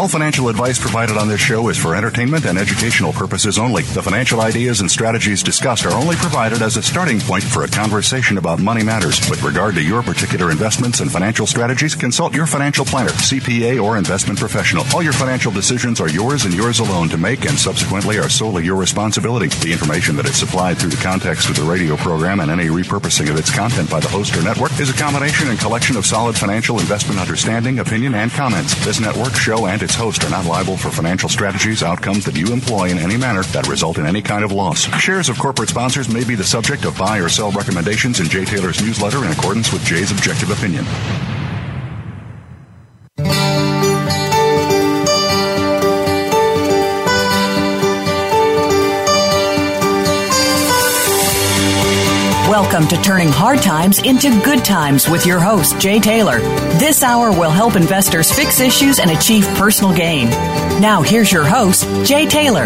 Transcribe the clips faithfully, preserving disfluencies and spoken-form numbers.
All financial advice provided on this show is for entertainment and educational purposes only. The financial ideas and strategies discussed are only provided as a starting point for a conversation about money matters. With regard to your particular investments and financial strategies, consult your financial planner, C P A, or investment professional. All your financial decisions are yours and yours alone to make, and subsequently are solely your responsibility. The information that is supplied through the context of the radio program and any repurposing of its content by the host or network is a combination and collection of solid financial investment understanding, opinion, and comments. This network, show, and its host are not liable for financial strategies, outcomes that you employ in any manner that result in any kind of loss. Shares of corporate sponsors may be the subject of buy or sell recommendations in Jay Taylor's newsletter in accordance with Jay's objective opinion. Welcome to Turning Hard Times into Good Times with your host, Jay Taylor. This hour will help investors fix issues and achieve personal gain. Now, here's your host, Jay Taylor.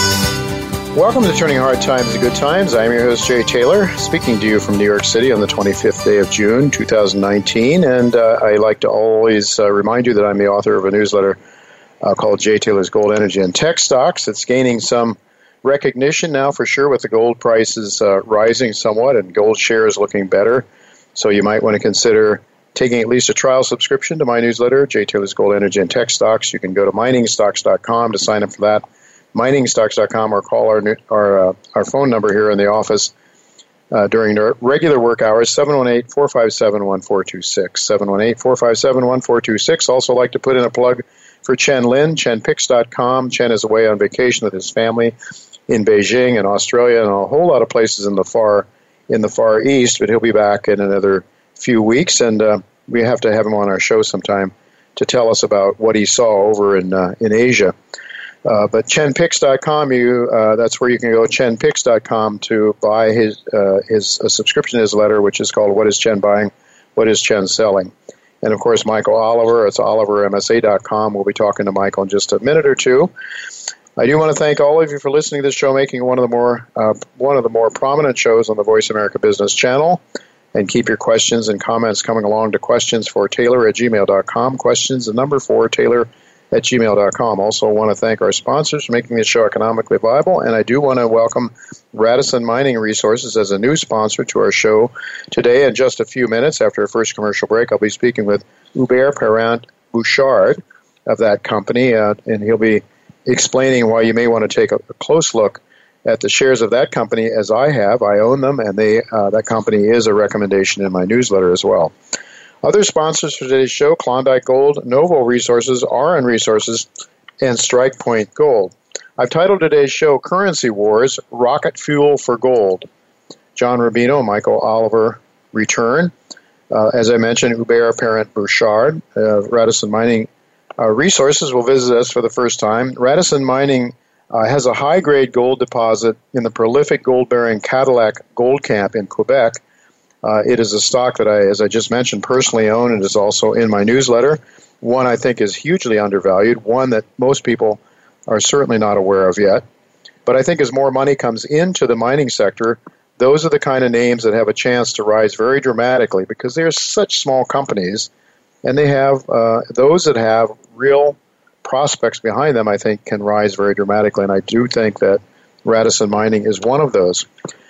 Welcome to Turning Hard Times into Good Times. I'm your host, Jay Taylor, speaking to you from New York City on the twenty-fifth day of June, two thousand nineteen. And uh, I like to always uh, remind you that I'm the author of a newsletter uh, called Jay Taylor's Gold, Energy, and Tech Stocks. It's gaining some recognition now for sure with the gold prices uh, rising somewhat and gold shares looking better. So you might want to consider taking at least a trial subscription to my newsletter, Jay Taylor's Gold, Energy, and Tech Stocks. You can go to mining stocks dot com to sign up for that, mining stocks dot com, or call our our, uh, our phone number here in the office uh, during the regular work hours, seven one eight, four five seven, one four two six, seven one eight, four five seven, one four two six. Also like to put in a plug for Chen Lin, chen picks dot com. Chen is away on vacation with his family in Beijing and Australia and a whole lot of places in the far in the far east, but he'll be back in another few weeks, and uh, we have to have him on our show sometime to tell us about what he saw over in uh, in Asia. Uh, but chen picks dot com, you uh, that's where you can go, chen picks dot com, to buy his uh, his a subscription to his letter, which is called What is Chen Buying? What is Chen Selling? And of course, Michael Oliver, it's oliver m s a dot com. We'll be talking to Michael in just a minute or two. I do want to thank all of you for listening to this show, making one of the more uh, one of the more prominent shows on the Voice America Business Channel. And keep your questions and comments coming along to questions for Taylor at gmail dot com. Questions, the number four, Taylor at gmail dot com. Also want to thank our sponsors for making this show economically viable. And I do want to welcome Radisson Mining Resources as a new sponsor to our show today. In just a few minutes after our first commercial break, I'll be speaking with Hubert Parent-Bouchard of that company, uh, and he'll be explaining why you may want to take a, a close look at the shares of that company, as I have. I own them, and they uh, that company is a recommendation in my newsletter as well. Other sponsors for today's show: Klondike Gold, Novo Resources, R N Resources, and Strike Point Gold. I've titled today's show Currency Wars, Rocket Fuel for Gold. John Rubino, Michael Oliver return. Uh, as I mentioned, Hubert Parent-Bouchard, uh, Radisson Mining Uh, Resources will visit us for the first time. Radisson Mining uh, has a high-grade gold deposit in the prolific gold-bearing Cadillac Gold Camp in Quebec. Uh, it is a stock that I, as I just mentioned, personally own, and is also in my newsletter. One I think is hugely undervalued, one that most people are certainly not aware of yet. But I think as more money comes into the mining sector, those are the kind of names that have a chance to rise very dramatically, because they're such small companies. And they have, uh, those that have real prospects behind them, I think, can rise very dramatically. And I do think that Radisson Mining is one of those.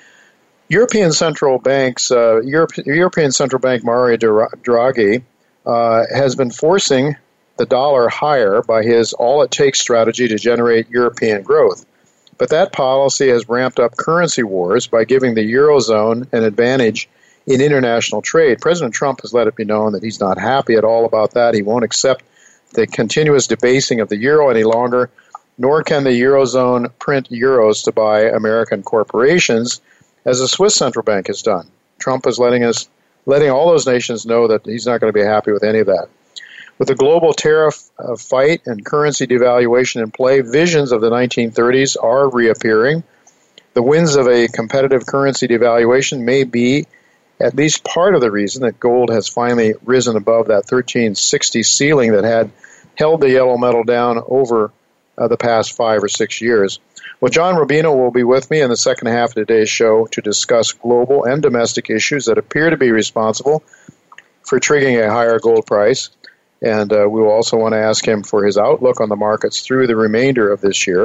European Central Banks, uh, Europe, European Central Bank Mario Draghi uh, has been forcing the dollar higher by his all-it-takes strategy to generate European growth. But that policy has ramped up currency wars by giving the Eurozone an advantage in international trade. President Trump has let it be known that he's not happy at all about that. He won't accept the continuous debasing of the euro any longer, nor can the Eurozone print euros to buy American corporations, as the Swiss Central Bank has done. Trump is letting us, letting all those nations know that he's not going to be happy with any of that. With the global tariff uh, fight and currency devaluation in play, visions of the nineteen thirties are reappearing. The winds of a competitive currency devaluation may be at least part of the reason that gold has finally risen above that thirteen sixty ceiling that had held the yellow metal down over uh, the past five or six years. Well, John Rubino will be with me in the second half of today's show to discuss global and domestic issues that appear to be responsible for triggering a higher gold price. And uh, we will also want to ask him for his outlook on the markets through the remainder of this year.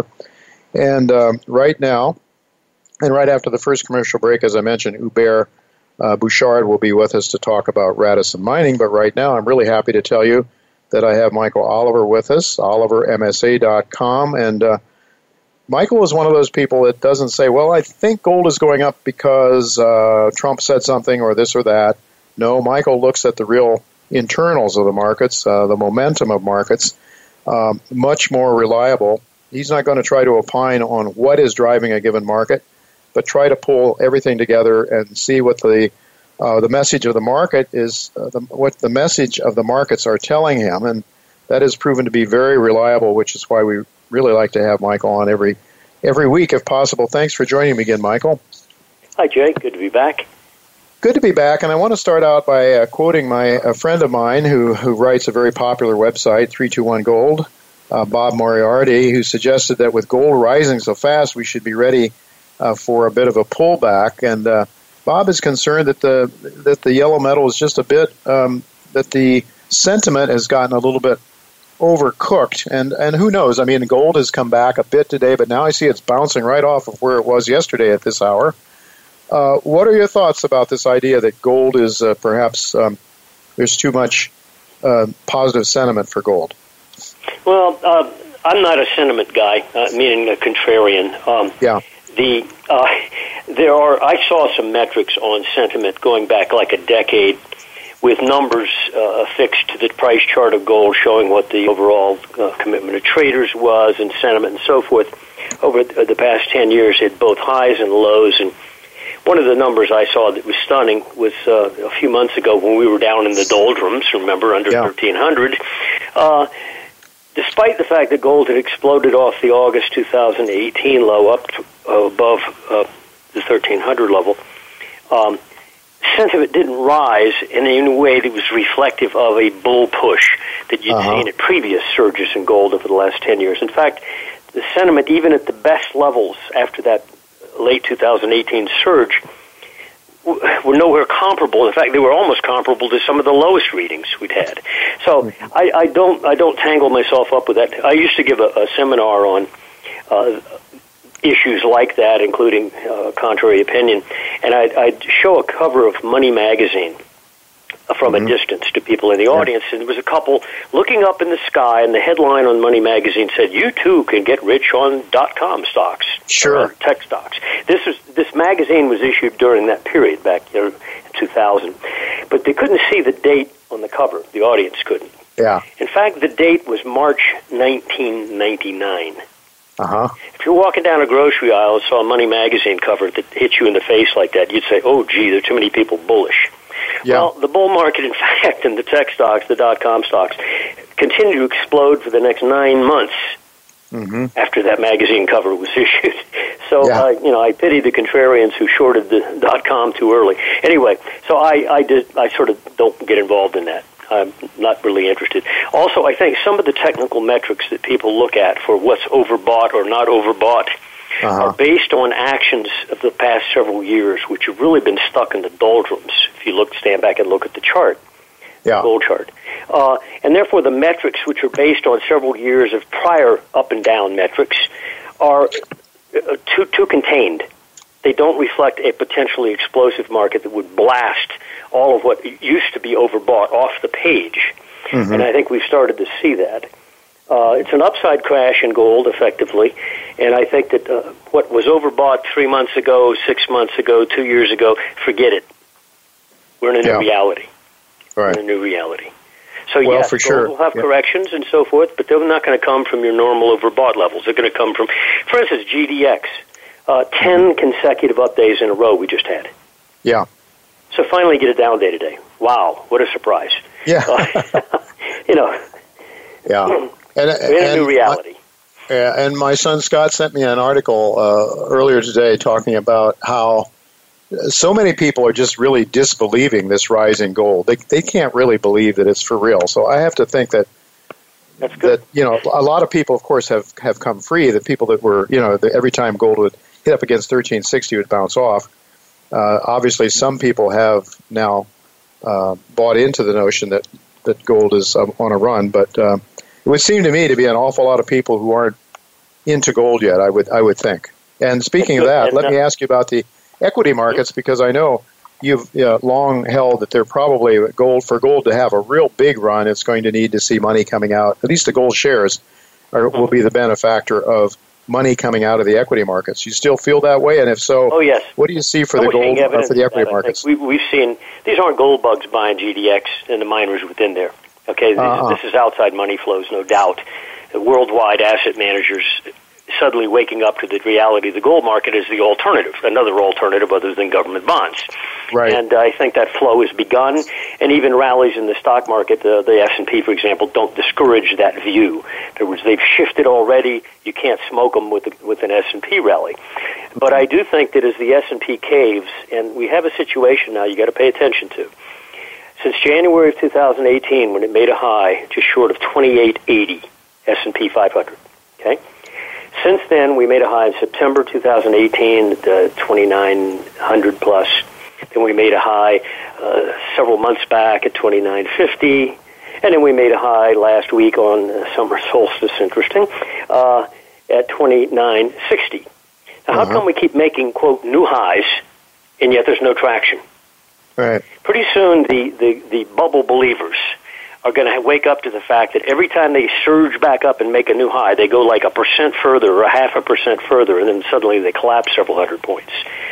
And um, right now, and right after the first commercial break, as I mentioned, Hubert uh, Bouchard will be with us to talk about Radisson Mining. But right now, I'm really happy to tell you that I have Michael Oliver with us, oliver m s a dot com. And uh, Michael is one of those people that doesn't say, well, I think gold is going up because uh, Trump said something or this or that. No, Michael looks at the real internals of the markets, uh, the momentum of markets, um, much more reliable. He's not going to try to opine on what is driving a given market, but try to pull everything together and see what the uh, the message of the market is, uh, the, what the message of the markets are telling him, and that has proven to be very reliable, which is why we really like to have Michael on every every week if possible. Thanks for joining me again, Michael. Hi, Jay. Good to be back. Good to be back, and I want to start out by uh, quoting my a friend of mine who, who writes a very popular website, three two one Gold, uh, Bob Moriarty, who suggested that with gold rising so fast, we should be ready uh, for a bit of a pullback. And uh, Bob is concerned that the that the yellow metal is just a bit, um, that the sentiment has gotten a little bit overcooked, and, and who knows? I mean, gold has come back a bit today, but now I see it's bouncing right off of where it was yesterday at this hour. Uh, what are your thoughts about this idea that gold is uh, perhaps um, there's too much uh, positive sentiment for gold? Well, uh, I'm not a sentiment guy, uh, meaning a contrarian. Um, yeah. The uh, there are I saw some metrics on sentiment going back like a decade, with numbers uh, affixed to the price chart of gold showing what the overall uh, commitment of traders was and sentiment and so forth. Over the past ten years, hit both highs and lows, and one of the numbers I saw that was stunning was uh, a few months ago when we were down in the doldrums, remember, under yeah. thirteen hundred. Uh, despite the fact that gold had exploded off the August two thousand eighteen low up to, uh, above uh, the thirteen hundred level, um, sentiment didn't rise in any way that was reflective of a bull push that you'd uh-huh. seen at previous surges in gold over the last ten years. In fact, the sentiment, even at the best levels after that late two thousand eighteen surge, were nowhere comparable. In fact, they were almost comparable to some of the lowest readings we'd had. So I, I don't I don't tangle myself up with that. I used to give a, a seminar on uh, issues like that, including uh, contrary opinion, and I'd, I'd show a cover of Money Magazine from mm-hmm. a distance to people in the audience, and there was a couple looking up in the sky, and the headline on Money Magazine said, "You too can get rich on dot-com stocks, sure, or tech stocks." This was this magazine was issued during that period back in two thousand, but they couldn't see the date on the cover. The audience couldn't. Yeah. In fact, the date was March nineteen ninety-nine. Uh-huh. If you're walking down a grocery aisle and saw a Money Magazine cover that hit you in the face like that, you'd say, "Oh, gee, there are too many people bullish." Yeah. Well, the bull market, in fact, and the tech stocks, the dot-com stocks, continued to explode for the next nine months mm-hmm. after that magazine cover was issued. So, yeah. uh, you know, I pity the contrarians who shorted the dot-com too early. Anyway, so I, I, did, I sort of don't get involved in that. I'm not really interested. Also, I think some of the technical metrics that people look at for what's overbought or not overbought Uh-huh. are based on actions of the past several years, which have really been stuck in the doldrums. If you look, stand back and look at the chart, yeah. the gold chart, uh, and therefore the metrics, which are based on several years of prior up and down metrics, are uh, too too contained. They don't reflect a potentially explosive market that would blast all of what used to be overbought off the page, mm-hmm. and I think we've started to see that. Uh, it's an upside crash in gold, effectively, and I think that uh, what was overbought three months ago, six months ago, two years ago, forget it. We're in a new yeah. reality. Right. We're in a new reality. So, well, yes, for gold sure. will have yeah. corrections and so forth, but they're not going to come from your normal overbought levels. They're going to come from, for instance, G D X, uh, ten mm-hmm. consecutive up days in a row we just had. Yeah. So finally get a down day today. Wow, what a surprise. Yeah. Uh, you know. Yeah. And, We're in a new reality. My, yeah, and my son Scott sent me an article uh, earlier today talking about how so many people are just really disbelieving this rise in gold. They they can't really believe that it's for real. So I have to think that That's good. that you know a lot of people, of course, have, have come free. The people that were you know the, every time gold would hit up against thirteen sixty would bounce off. Uh, obviously, some people have now uh, bought into the notion that that gold is um, on a run, but uh, it would seem to me to be an awful lot of people who aren't into gold yet, I would I would think. And speaking of that, let me ask you about the equity markets, because I know you've uh, long held that they're probably gold for gold to have a real big run. It's going to need to see money coming out. At least the gold shares are, will be the benefactor of money coming out of the equity markets. You still feel that way? And if so, oh, yes. What do you see for the gold or for the equity that, markets? We, we've seen, these aren't gold bugs buying G D X and the miners within there. Okay, this, uh-huh. this is outside money flows, no doubt. The worldwide asset managers suddenly waking up to the reality of the gold market is the alternative, another alternative other than government bonds. Right. And uh, I think that flow has begun, and even rallies in the stock market, the, the S and P, for example, don't discourage that view. In other words, they've shifted already. You can't smoke them with, the, with an S and P rally. But I do think that as the S and P caves, and we have a situation now you got to pay attention to. Since January of two thousand eighteen, when it made a high just short of twenty-eight eighty S and P five hundred, okay? Since then, we made a high in September two thousand eighteen at uh, twenty-nine hundred plus. Then we made a high uh, several months back at twenty-nine fifty. And then we made a high last week on uh, summer solstice, interesting, uh, at twenty-nine sixty. Now, uh-huh. How come we keep making, quote, new highs, and yet there's no traction? Right. Pretty soon, the, the, the bubble believers are going to wake up to the fact that every time they surge back up and make a new high, they go like a percent further or a half a percent further, and then suddenly they collapse several hundred points.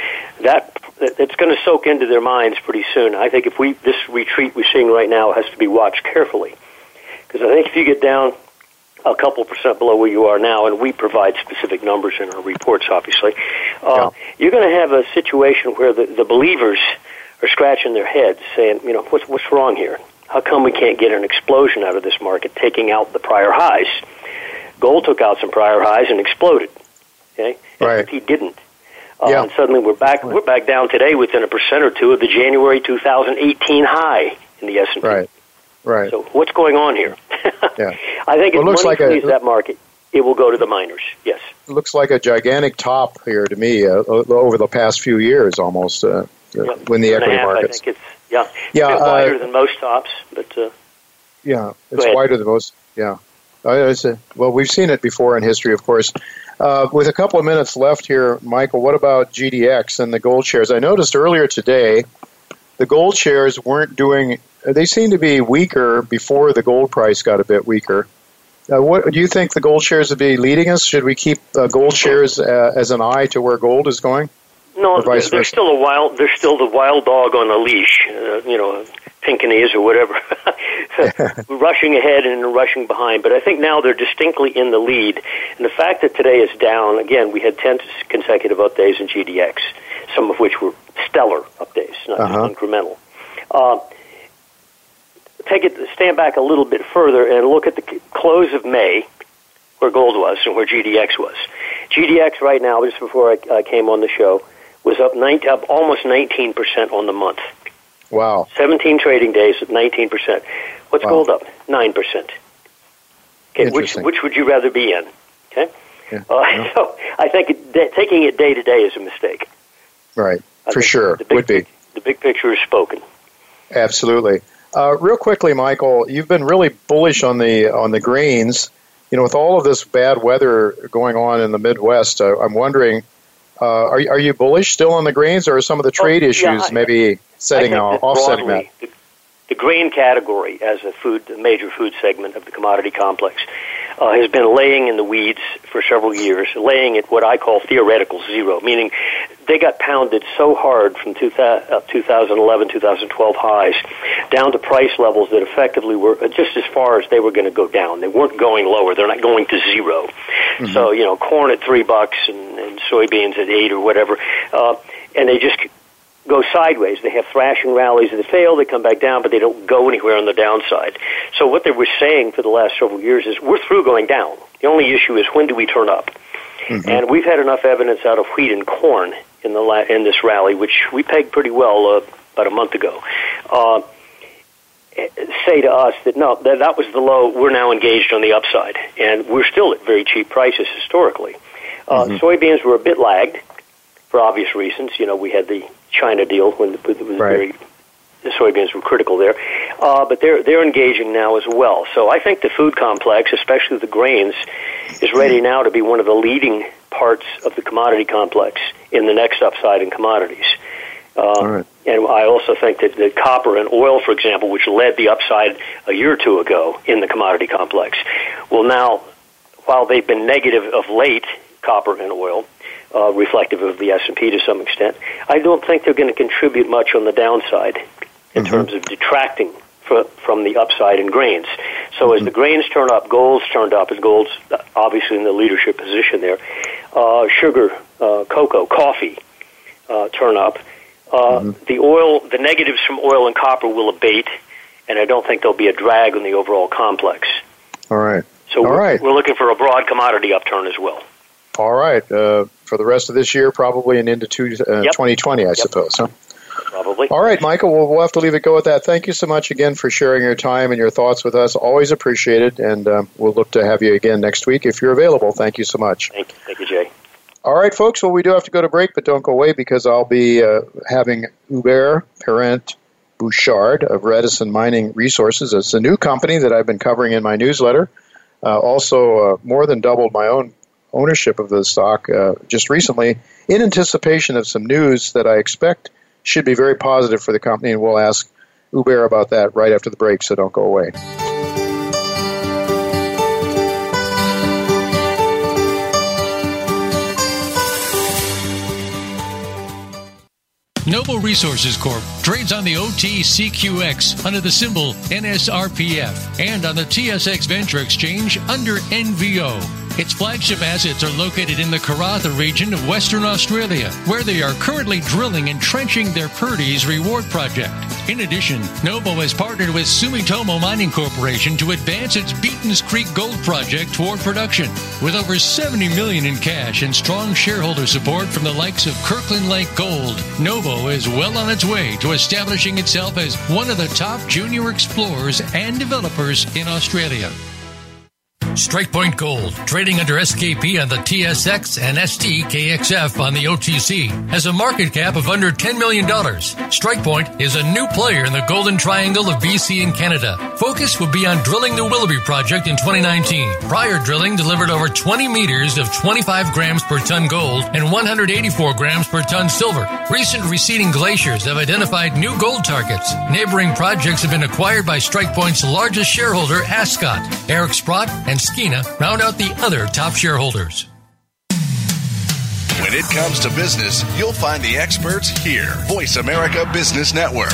That it's going to soak into their minds pretty soon. I think if we this retreat we're seeing right now has to be watched carefully, because I think if you get down a couple percent below where you are now, and we provide specific numbers in our reports, obviously, uh, yeah. you're going to have a situation where the, the believers are scratching their heads, saying, you know, what's what's wrong here? How come we can't get an explosion out of this market, taking out the prior highs? Gold took out some prior highs and exploded. Okay, right. S and P didn't. Uh, yeah. And suddenly we're back. We're back down today within a percent or two of the January two thousand eighteen high in the S and P. Right. Right. So what's going on here? yeah. I think if well, money like leaves a, that market, it will go to the miners. Yes. It looks like a gigantic top here to me uh, over the past few years, almost. Uh, Yep. When the Two and equity a half, markets, I think it's yeah, yeah, a bit uh, wider than most tops, but uh, yeah, it's wider than most. Yeah, uh, it's a, well, we've seen it before in history, of course. Uh, with a couple of minutes left here, Michael, what about G D X and the gold shares? I noticed earlier today the gold shares weren't doing. They seemed to be weaker before the gold price got a bit weaker. Uh, what do you think the gold shares would be leading us? Should we keep uh, gold shares uh, as an eye to where gold is going? No, they're, they're still a wild. They're still the wild dog on a leash. Uh, you know, Pinkanese or whatever, rushing ahead and rushing behind. But I think now they're distinctly in the lead. And the fact that today is down again, we had ten consecutive up days in G D X, some of which were stellar up days, not uh-huh. just incremental. Uh, take it, stand back a little bit further and look at the close of May, where gold was and where G D X was. G D X right now, just before I uh, came on the show, was up, nineteen, up almost nineteen percent on the month. Wow. seventeen trading days at nineteen percent. What's wow. gold up? nine percent. Okay, which which would you rather be in? Okay? Yeah. Uh, yeah. So I think it, d- taking it day to day is a mistake. Right, I for sure, the big, would be. The big picture is spoken. Absolutely. Uh, real quickly, Michael, you've been really bullish on the on the grains. You know, with all of this bad weather going on in the Midwest, uh, I'm wondering, uh, are, are you bullish still on the grains, or are some of the trade oh, issues yeah, I, maybe setting I off, offsetting that? The, the grain category as a food, a major food segment of the commodity complex, uh, has been laying in the weeds for several years, laying at what I call theoretical zero, meaning they got pounded so hard from two thousand eleven, two thousand twelve highs down to price levels that effectively were just as far as they were going to go down. They weren't going lower. They're not going to zero. Mm-hmm. So, you know, corn at three bucks and, and soybeans at eight or whatever, uh, and they just go sideways. They have thrashing rallies that fail. They come back down, but they don't go anywhere on the downside. So what they were saying for the last several years is we're through going down. The only issue is when do we turn up? Mm-hmm. And we've had enough evidence out of wheat and corn in the la- in this rally, which we pegged pretty well uh, about a month ago, uh, say to us that no, that, that was the low. We're now engaged on the upside, and we're still at very cheap prices historically. Uh, mm-hmm. Soybeans were a bit lagged for obvious reasons. You know, we had the China deal when it was right. very the soybeans were critical there. Uh, but they're they're engaging now as well. So I think the food complex, especially the grains, is ready now to be one of the leading parts of the commodity complex in the next upside in commodities. Uh, All right. And I also think that the copper and oil, for example, which led the upside a year or two ago in the commodity complex, will now, while they've been negative of late, copper and oil, uh, reflective of the S and P to some extent, I don't think they're going to contribute much on the downside in mm-hmm. terms of detracting from, from the upside in grains. So mm-hmm. as the grains turn up, gold's turned up, as gold's obviously in the leadership position there. Uh, sugar, uh, cocoa, coffee uh, turn up. Uh, mm-hmm. The oil, the negatives from oil and copper will abate, and I don't think there'll be a drag on the overall complex. All right. So All we're, right. we're looking for a broad commodity upturn as well. All right. Uh, for the rest of this year, probably, and into two, uh, yep. twenty twenty, I yep. suppose. Huh? Probably. All right, Michael, we'll, we'll have to leave it go at that. Thank you so much again for sharing your time and your thoughts with us. Always appreciated, and um, we'll look to have you again next week if you're available. Thank you so much. Thank you, Thank you Jay. All right, folks, well, we do have to go to break, but don't go away because I'll be uh, having Hubert Parent-Bouchard of Radisson Mining Resources. It's a new company that I've been covering in my newsletter. Uh, also, uh, more than doubled my own ownership of the stock uh, just recently in anticipation of some news that I expect should be very positive for the company, and we'll ask Hubert about that right after the break, so don't go away. Noble Resources Corp trades on the O T C Q X under the symbol N S R P F and on the T S X Venture Exchange under N V O. Its flagship assets are located in the Karratha region of Western Australia, where they are currently drilling and trenching their Purdy's Reward project. In addition, Noble has partnered with Sumitomo Mining Corporation to advance its Beaton's Creek Gold project toward production. With over seventy million dollars in cash and strong shareholder support from the likes of Kirkland Lake Gold, Noble is well on its way to establishing itself as one of the top junior explorers and developers in Australia. Strike Point Gold, trading under S K P on the T S X and S T K X F on the O T C, has a market cap of under ten million dollars. Strike Point is a new player in the Golden Triangle of B C and Canada. Focus will be on drilling the Willoughby project in twenty nineteen. Prior drilling delivered over twenty meters of twenty-five grams per ton gold and one hundred eighty-four grams per ton silver. Recent receding glaciers have identified new gold targets. Neighboring projects have been acquired by Strike Point's largest shareholder, Ascot. Eric Sprott and Skeena round out the other top shareholders. When it comes to business, you'll find the experts here. Voice America Business Network.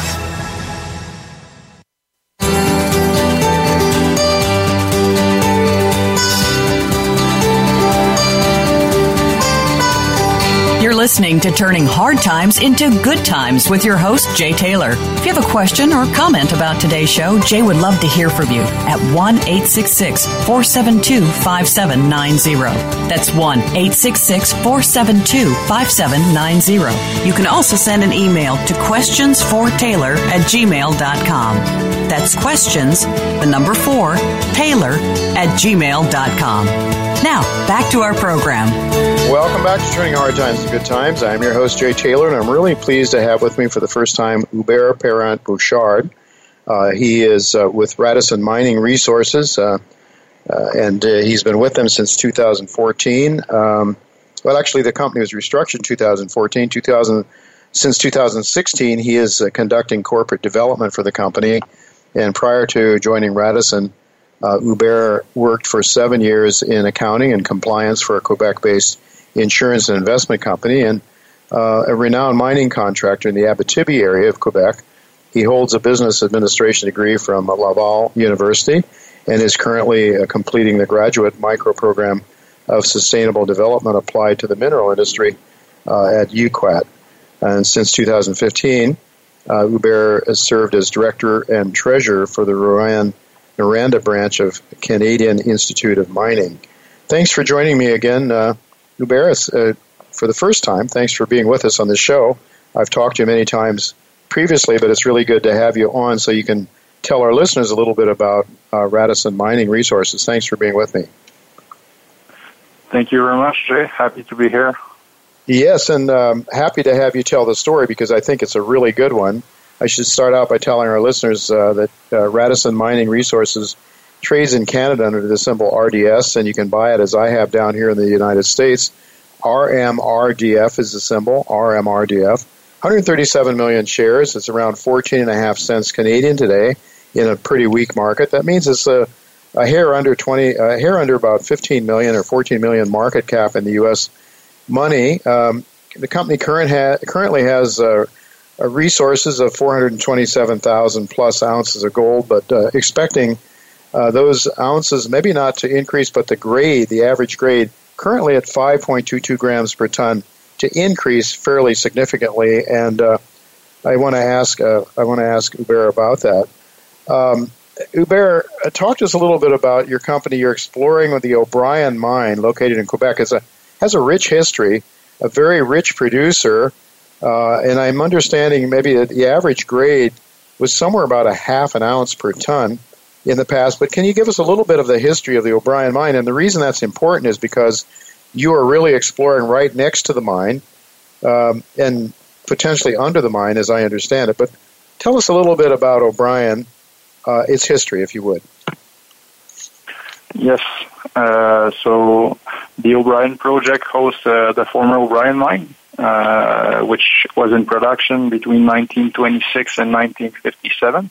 You're listening to Turning Hard Times into Good Times with your host, Jay Taylor. If you have a question or comment about today's show, Jay would love to hear from you at one eight six six, four seven two, five seven nine zero. That's one eight six six, four seven two, five seven nine zero. You can also send an email to questions for taylor at gmail dot com. That's questions, the number four, Taylor at gmail dot com. Now, back to our program. Welcome back to Turning Hard Times to Good Times. I'm your host, Jay Taylor, and I'm really pleased to have with me for the first time Hubert Parent-Bouchard. Uh, he is uh, with Radisson Mining Resources, uh, uh, and uh, he's been with them since two thousand fourteen. Um, well, actually, the company was restructured in two thousand fourteen. two thousand, since two thousand sixteen, he is uh, conducting corporate development for the company, and prior to joining Radisson, Uh, Hubert worked for seven years in accounting and compliance for a Quebec-based insurance and investment company and uh, a renowned mining contractor in the Abitibi area of Quebec. He holds a business administration degree from Laval University and is currently uh, completing the graduate micro program of sustainable development applied to the mineral industry uh, at U Q A T. And since two thousand fifteen, uh, Hubert has served as director and treasurer for the Rouen Noranda branch of Canadian Institute of Mining. Thanks for joining me again, uh, Hubert, uh, for the first time. Thanks for being with us on this show. I've talked to you many times previously, but it's really good to have you on so you can tell our listeners a little bit about uh, Radisson Mining Resources. Thanks for being with me. Thank you very much, Jay. Happy to be here. Yes, and um, happy to have you tell the story because I think it's a really good one. I should start out by telling our listeners uh, that uh, Radisson Mining Resources trades in Canada under the symbol R D S, and you can buy it as I have down here in the United States. R M R D F is the symbol, R M R D F. one hundred thirty-seven million shares. It's around fourteen and a half cents Canadian today in a pretty weak market. That means it's a, a hair under twenty, a hair under about fifteen million or fourteen million market cap in the U S money. Um, the company current ha- currently has uh, uh, resources of four hundred twenty-seven thousand plus ounces of gold, but uh, expecting uh, those ounces maybe not to increase, but the grade, the average grade, currently at five point two two grams per ton, to increase fairly significantly. And uh, I want to ask, uh, I want to ask Hubert about that. Um, Hubert, uh, talk to us a little bit about your company. You're exploring with the O'Brien mine, located in Quebec. It's a has a rich history, a very rich producer, uh, and I'm understanding maybe that the average grade was somewhere about a half an ounce per ton in the past. But can you give us a little bit of the history of the O'Brien mine? And the reason that's important is because you are really exploring right next to the mine um, and potentially under the mine, as I understand it. But tell us a little bit about O'Brien, uh, its history, if you would. Yes. Uh, so the O'Brien project hosts uh, the former O'Brien mine, uh, which was in production between nineteen twenty-six and nineteen fifty-seven.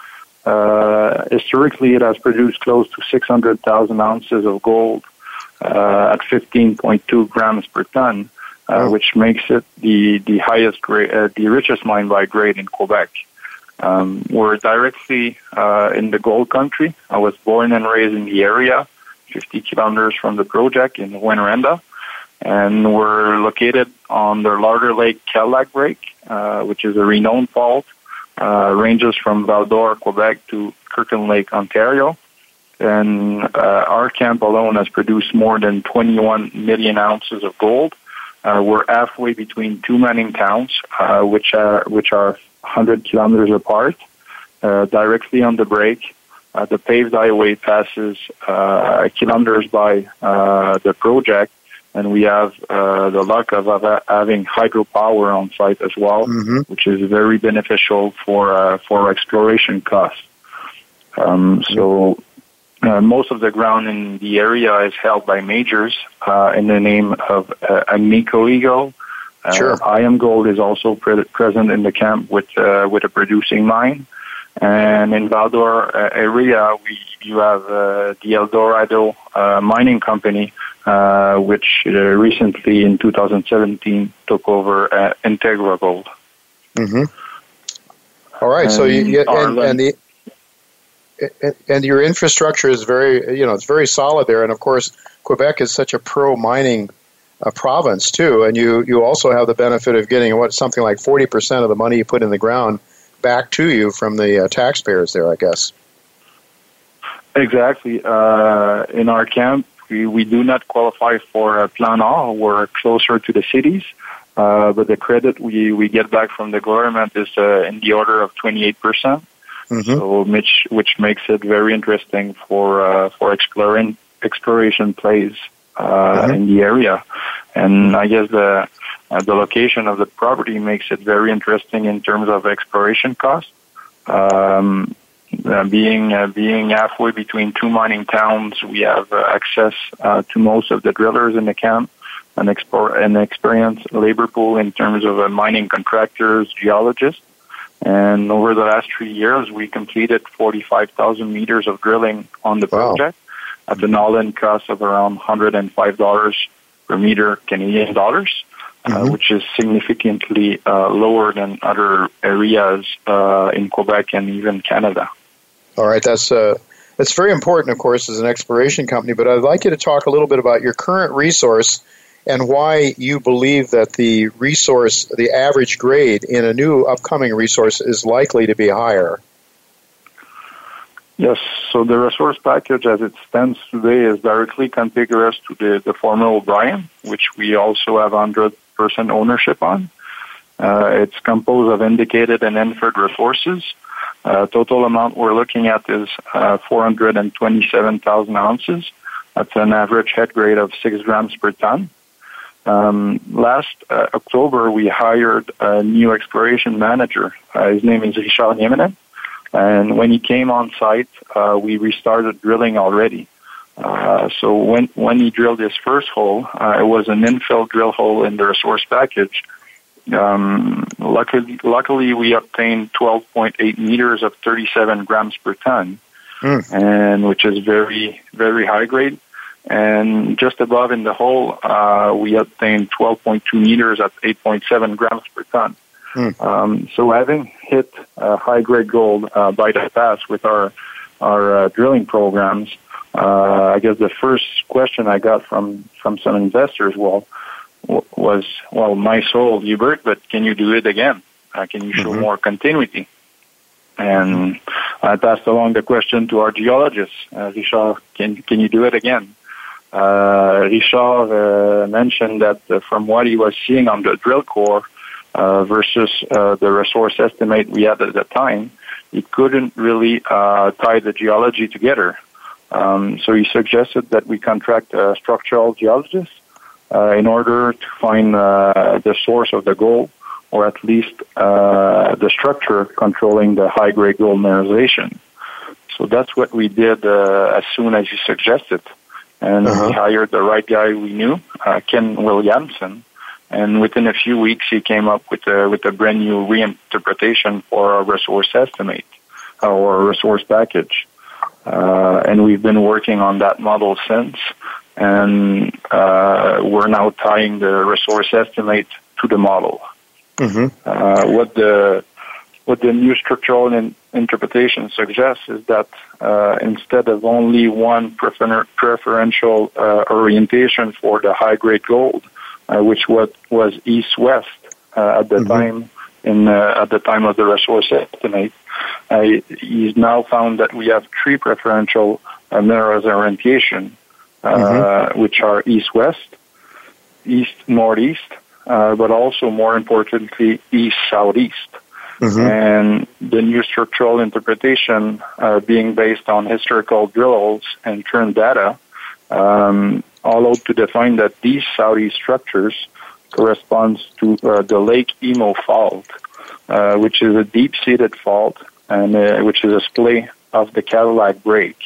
Uh, historically, it has produced close to six hundred thousand ounces of gold uh, at fifteen point two grams per ton, uh, oh. which makes it the, the highest grade, uh, the richest mine by grade in Quebec. Um, we're directly uh, in the gold country. I was born and raised in the area, fifty kilometers from the project in Winrenda, and we're located on the Larder Lake Cadillac Break, uh, which is a renowned fault, uh, ranges from Val-d'Or, Quebec to Kirkland Lake, Ontario. And uh, our camp alone has produced more than twenty-one million ounces of gold. Uh, we're halfway between two mining towns, uh, which are which are one hundred kilometers apart, uh, directly on the break. Uh, the paved highway passes uh, kilometers by uh, the project, and we have uh, the luck of uh, having hydropower on site as well, mm-hmm. which is very beneficial for uh, for exploration costs. Um, so uh, most of the ground in the area is held by majors uh, in the name of uh, Agnico Eagle. Uh, sure. IAMGOLD is also pre- present in the camp with uh, with a producing mine. And in Val-d'Or uh, area, we you have uh, the El Dorado uh, mining company, uh, which uh, recently in two thousand seventeen took over uh, Integra Gold. Mm-hmm. All right, and so you, you and, and the and, and your infrastructure is very you know it's very solid there, and of course Quebec is such a pro mining uh, province too, and you you also have the benefit of getting what something like forty percent of the money you put in the ground back to you from the uh, taxpayers there, I guess. Exactly. Uh, in our camp, we, we do not qualify for uh, Plan A. We're closer to the cities, uh, but the credit we, we get back from the government is uh, in the order of twenty-eight percent, mm-hmm. so which, which makes it very interesting for uh, for exploring exploration plays uh, mm-hmm. in the area. And I guess the Uh, the location of the property makes it very interesting in terms of exploration costs. Um, uh, being uh, being halfway between two mining towns, we have uh, access uh, to most of the drillers in the camp, an, expo- an experienced labor pool in terms of uh, mining contractors, geologists. And over the last three years, we completed forty-five thousand meters of drilling on the project wow. at an all-in cost of around one hundred five dollars per meter Canadian dollars. Mm-hmm. Uh, which is significantly uh, lower than other areas uh, in Quebec and even Canada. All right, that's uh, that's very important, of course, as an exploration company, but I'd like you to talk a little bit about your current resource and why you believe that the resource, the average grade in a new upcoming resource is likely to be higher. Yes, so the resource package as it stands today is directly contiguous to the, the former O'Brien, which we also have one hundred percent ownership on. Uh, it's composed of indicated and inferred resources. Uh, total amount we're looking at is uh, four hundred twenty-seven thousand ounces. That's an average head grade of six grams per ton. Um, last uh, October, we hired a new exploration manager. Uh, his name is Richard Nieminen. And when he came on site, uh, we restarted drilling already. Uh, so when, when he drilled his first hole, uh, it was an infill drill hole in the resource package. Um, luckily, luckily, we obtained twelve point eight meters of thirty-seven grams per ton, mm. and which is very, very high grade. And just above in the hole, uh, we obtained twelve point two meters at eight point seven grams per ton. Mm. Um, so having hit uh, high grade gold uh, by the pass with our our uh, drilling programs, uh, I guess the first question I got from from some investors, well. was, well, my soul, Hubert, but can you do it again? Uh, can you show mm-hmm. more continuity? And I passed along the question to our geologist, uh, Richard, can, can you do it again? Uh, Richard uh, mentioned that uh, from what he was seeing on the drill core uh, versus uh, the resource estimate we had at the time, he couldn't really uh, tie the geology together. Um, so he suggested that we contract a structural geologist Uh, in order to find uh, the source of the gold, or at least uh, the structure controlling the high-grade gold mineralization. So that's what we did uh, as soon as you suggested. And uh-huh. we hired the right guy we knew, uh, Ken Williamson, and within a few weeks he came up with a, with a brand new reinterpretation for our resource estimate, or resource package. Uh, and we've been working on that model since. And uh, we're now tying the resource estimate to the model. Mm-hmm. Uh, what the what the new structural in, interpretation suggests is that uh, instead of only one prefer- preferential uh, orientation for the high-grade gold, uh, which was, was east-west uh, at the mm-hmm. time in uh, at the time of the resource estimate, uh, he's now found that we have three preferential uh, minerals orientation. Uh, mm-hmm. which are east-west, east-northeast, uh, but also, more importantly, east-southeast. Mm-hmm. And the new structural interpretation, uh, being based on historical drill holes and current data, um, allowed to define that these southeast structures corresponds to uh, the Lake Emo fault, uh, which is a deep-seated fault, and uh, which is a splay of the Cadillac break.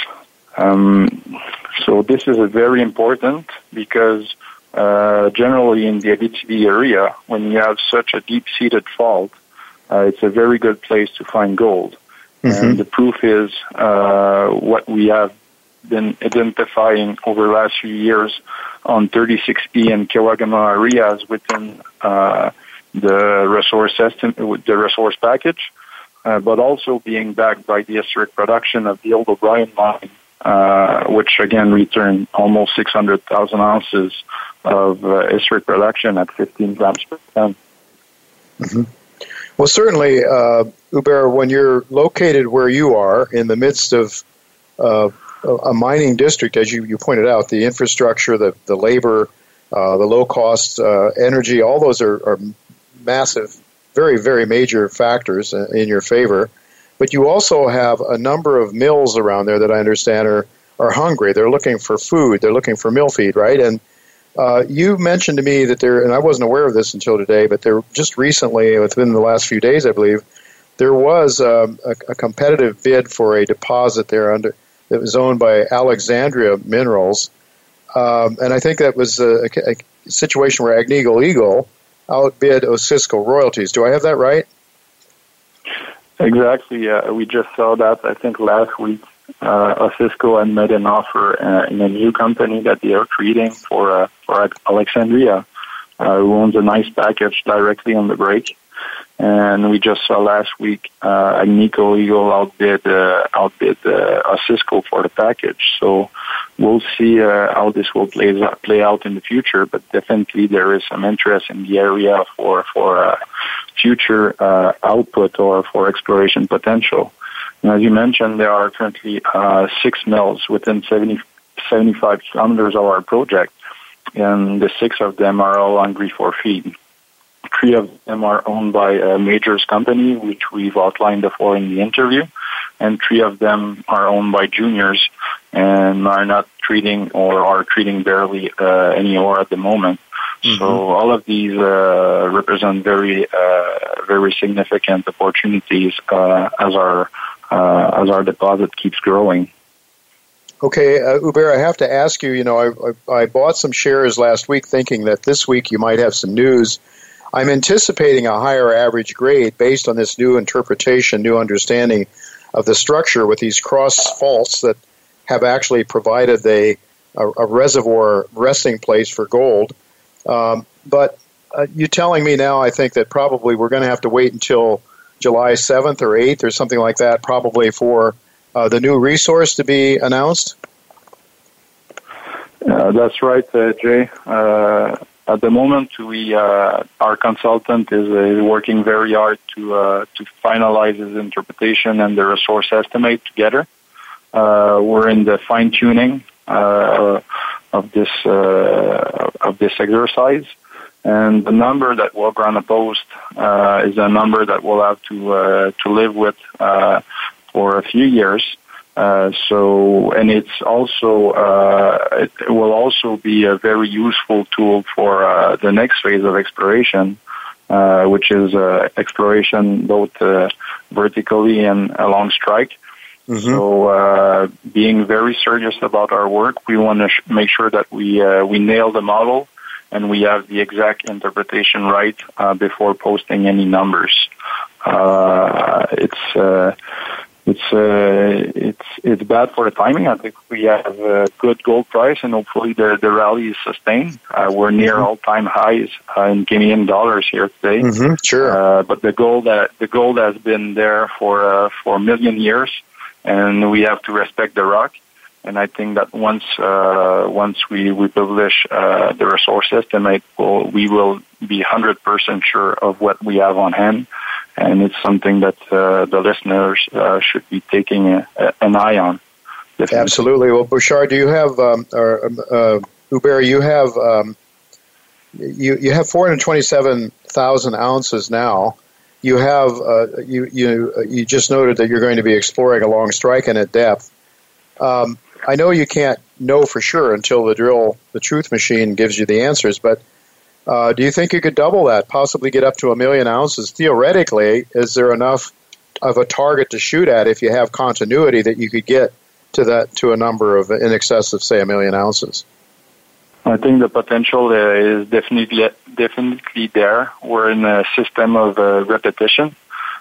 Um, so this is a very important because uh, generally in the Abitibi area, when you have such a deep-seated fault, uh, it's a very good place to find gold. Mm-hmm. And the proof is uh, what we have been identifying over the last few years on thirty-six E and Kewagama areas within uh, the resource estimate, the resource package, uh, but also being backed by the historic production of the old O'Brien mine. Uh, which again returned almost six hundred thousand ounces of uh, historic production at fifteen grams per ton. Mm-hmm. Well, certainly, uh, Hubert, when you're located where you are in the midst of uh, a mining district, as you, you pointed out, the infrastructure, the, the labor, uh, the low-cost uh, energy, all those are, are massive, very, very major factors in your favor. But you also have a number of mills around there that I understand are, are hungry. They're looking for food. They're looking for mill feed, right? And uh, you mentioned to me that there, and I wasn't aware of this until today, but there just recently, within the last few days, I believe, there was um, a, a competitive bid for a deposit there under that was owned by Alexandria Minerals. Um, and I think that was a, a, a situation where Agnico Eagle outbid Osisko Royalties. Do I have that right? Exactly. Uh, we just saw that, I think, last week. Uh, Osisko had made an offer uh, in a new company that they are treating for uh, for Alexandria, uh, who owns a nice package directly on the break. And we just saw last week uh, Agnico Eagle outbid uh, outbid uh, Osisko for the package. So we'll see uh, how this will play play out in the future. But definitely there is some interest in the area for for uh, future uh, output or for exploration potential. And as you mentioned, there are currently uh, six mills within seventy, seventy-five kilometers of our project, and the six of them are all hungry for feed. Three of them are owned by a majors company, which we've outlined before in the interview, and three of them are owned by juniors and are not treating or are treating barely uh, any ore at the moment. Mm-hmm. So all of these uh, represent very, uh, very significant opportunities uh, as our uh, as our deposit keeps growing. Okay, uh, Hubert, I have to ask you. You know, I, I I bought some shares last week, thinking that this week you might have some news. I'm anticipating a higher average grade based on this new interpretation, new understanding of the structure with these cross faults that have actually provided a a, a reservoir resting place for gold. Um, but uh, you telling me now, I think that probably we're going to have to wait until July seventh or eighth or something like that, probably for uh, the new resource to be announced? Uh, that's right, uh, Jay. Uh, at the moment, we uh, our consultant is uh, working very hard to uh, to finalize his interpretation and the resource estimate together. Uh, we're in the fine-tuning uh, of this uh, of this exercise, and the number that we're going to post uh, is a number that we'll have to uh, to live with uh, for a few years. Uh, so, and it's also uh, it, it will also be a very useful tool for uh, the next phase of exploration, uh, which is uh, exploration both uh, vertically and along strike. Mm-hmm. So, uh, being very serious about our work, we want to sh- make sure that we uh, we nail the model and we have the exact interpretation right uh, before posting any numbers. Uh, it's uh, it's uh, it's it's bad for the timing. I think we have a good gold price, and hopefully the the rally is sustained. Uh, we're near mm-hmm. all-time highs uh, in Canadian dollars here today. Mm-hmm. Sure, uh, but the gold uh, the gold has been there for uh, for a million years. And we have to respect the rock. And I think that once uh, once we, we publish uh, the resource estimate, we'll, we will be one hundred percent sure of what we have on hand. And it's something that uh, the listeners uh, should be taking a, a, an eye on. Definitely. Absolutely. Well, Bouchard, do you have, um, or uh, Hubert, you have um, you you have four hundred twenty-seven thousand ounces now. You have uh, you you you just noted that you're going to be exploring along strike and at depth. Um, I know you can't know for sure until the drill, the truth machine, gives you the answers. But uh, do you think you could double that, possibly get up to a million ounces? Theoretically, is there enough of a target to shoot at if you have continuity that you could get to that to a number of in excess of, say, a million ounces? I think the potential uh, is definitely definitely there. We're in a system of uh, repetition.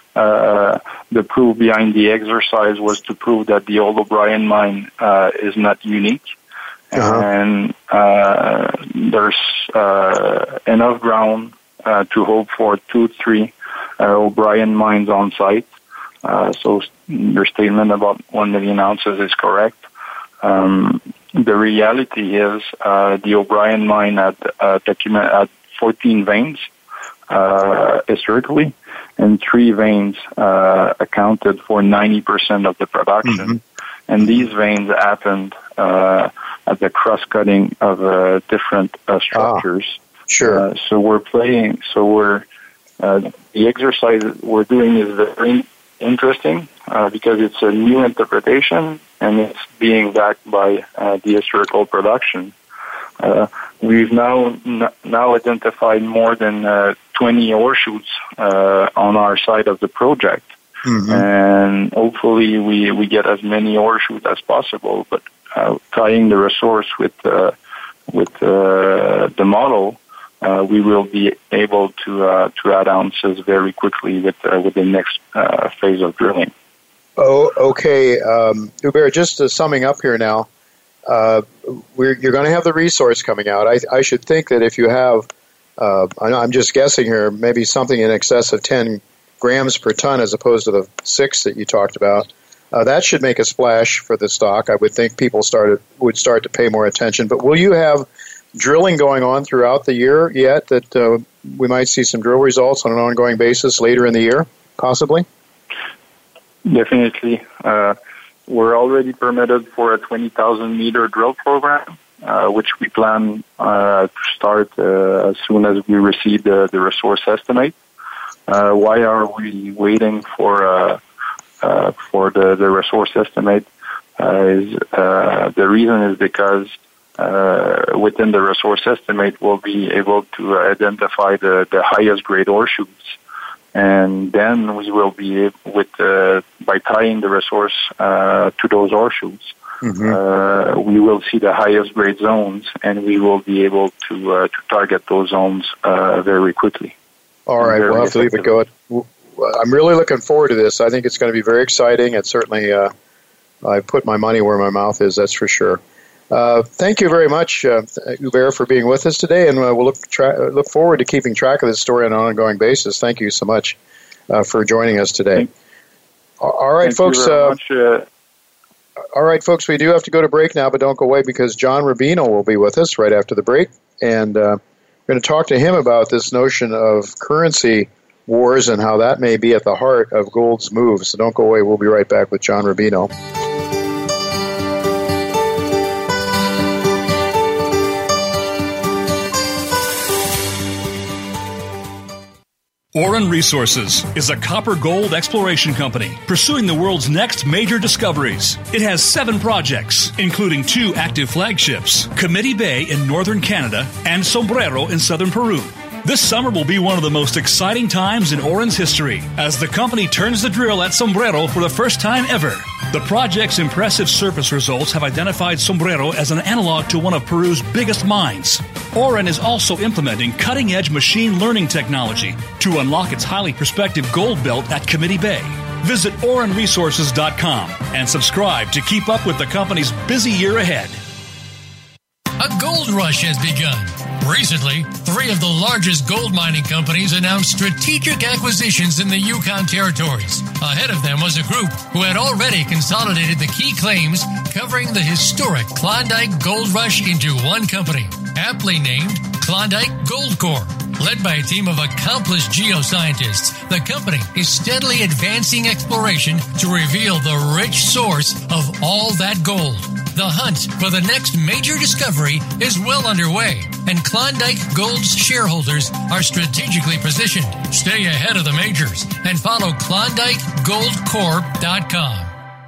Uh, the proof behind the exercise was to prove that the old O'Brien mine uh, is not unique, uh-huh. and uh, there's uh, enough ground uh, to hope for two, three uh, O'Brien mines on site. Uh, so your statement about one million ounces is correct. Um, The reality is uh, the O'Brien mine had, uh, document, had fourteen veins uh, historically, and three veins uh, accounted for ninety percent of the production. Mm-hmm. And these veins happened uh, at the cross-cutting of uh, different uh, structures. Ah, sure. Uh, so we're playing, so we're, uh, the exercise we're doing is very interesting uh, because it's a new interpretation and it's being backed by uh, the historical production. Uh, we've now n- now identified more than uh, twenty ore shoots uh, on our side of the project, mm-hmm. and hopefully we, we get as many ore shoots as possible. But uh, tying the resource with uh, with uh, the model, uh, we will be able to uh, to add ounces very quickly with uh, with the next uh, phase of drilling. Oh, okay. Um, Hubert, just uh, summing up here now, uh, we're, you're going to have the resource coming out. I, I should think that if you have, uh, I'm just guessing here, maybe something in excess of ten grams per ton as opposed to the six that you talked about, uh, that should make a splash for the stock. I would think people started would start to pay more attention. But will you have drilling going on throughout the year yet that uh, we might see some drill results on an ongoing basis later in the year, possibly? Definitely. Uh, we're already permitted for a twenty thousand meter drill program, uh, which we plan uh, to start uh, as soon as we receive the, the resource estimate. Uh, why are we waiting for uh, uh, for the, the resource estimate? Uh, is uh, the reason is because uh, within the resource estimate, we'll be able to identify the, the highest grade ore shoots. And then we will be able, with uh, by tying the resource uh, to those ore shoots, mm-hmm. uh, we will see the highest grade zones, and we will be able to uh, to target those zones uh, very quickly. All right, we'll have to leave it go. I'm really looking forward to this. I think it's going to be very exciting. It's certainly, uh, I put my money where my mouth is, that's for sure. Uh, thank you very much, uh, Hubert, for being with us today, and uh, we'll look tra- look forward to keeping track of this story on an ongoing basis. Thank you so much uh, for joining us today. Thank, all right, thank folks. You very uh, much, uh, all right, folks, we do have to go to break now, but don't go away because John Rubino will be with us right after the break, and uh, we're going to talk to him about this notion of currency wars and how that may be at the heart of gold's moves. So don't go away. We'll be right back with John Rubino. Auryn Resources is a copper-gold exploration company pursuing the world's next major discoveries. It has seven projects, including two active flagships, Committee Bay in northern Canada and Sombrero in southern Peru. This summer will be one of the most exciting times in Auryn's history as the company turns the drill at Sombrero for the first time ever. The project's impressive surface results have identified Sombrero as an analog to one of Peru's biggest mines. Auryn is also implementing cutting-edge machine learning technology to unlock its highly prospective gold belt at Committee Bay. Visit Auryn Resources dot com and subscribe to keep up with the company's busy year ahead. A gold rush has begun. Recently, three of the largest gold mining companies announced strategic acquisitions in the Yukon territories. Ahead of them was a group who had already consolidated the key claims covering the historic Klondike Gold Rush into one company, aptly named Klondike Gold Corp. Led by a team of accomplished geoscientists, the company is steadily advancing exploration to reveal the rich source of all that gold. The hunt for the next major discovery is well underway, and Klondike Gold's shareholders are strategically positioned. Stay ahead of the majors and follow Klondike Gold Corp dot com.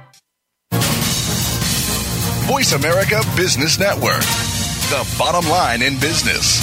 Voice America Business Network, the bottom line in business.